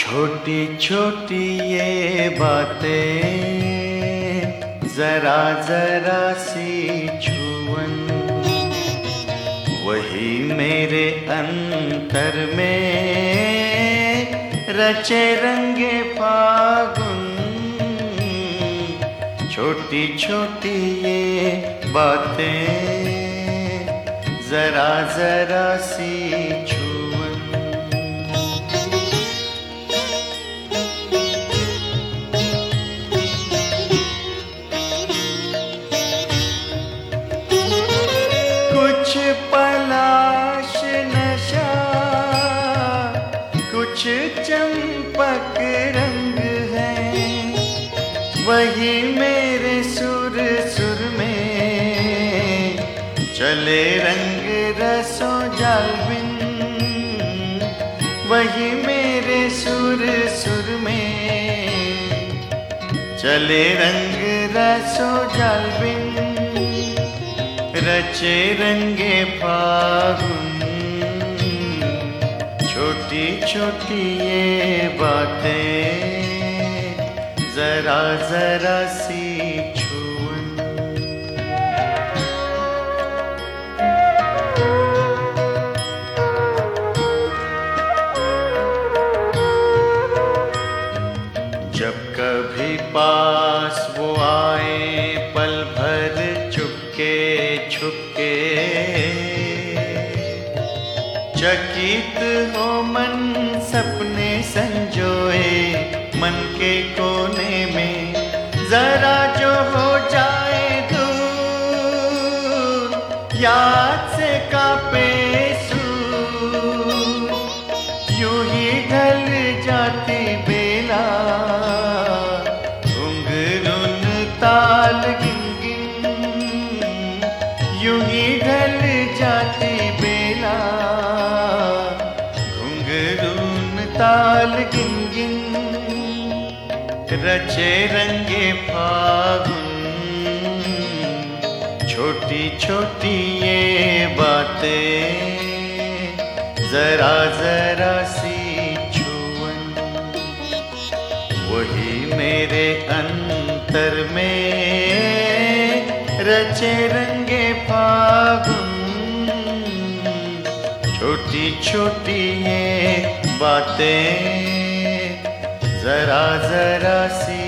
छोटी छोटी ये बातें, जरा जरा सी छुअन, वही मेरे अंतर में रचे रंगे फागुन। छोटी छोटी ये बातें, जरा जरा सी छुअन। कुछ पलाश नशा, कुछ चंपक रंग है, वही मेरे सुर सुर में चले रंग रसों जालबिन। वही मेरे सुर सुर में चले रंग रसों जालबिन। रचे रंगे फागुन, छोटी छोटी ये बातें, जरा जरा सी छुअन। जब कभी पास वो आए, पल भर चुपके छुपके, चकित हो मन सपने संजोए मन के कोने में। जरा जो हो जाए दूर, याद से कांपे सूर, यूं ही ढल जाती बेला, घुंघरून ताल गिन गिन, यूं ही ढल जाती बेला, घुंघरून ताल गिन गिन। रचे रंगे फागुन, छोटी छोटी ये बातें, जरा जरा सी छुअन, वही मेरे अंतर में रचे रंगे फागुन। छोटी छोटी ये बातें, जरा जरा सी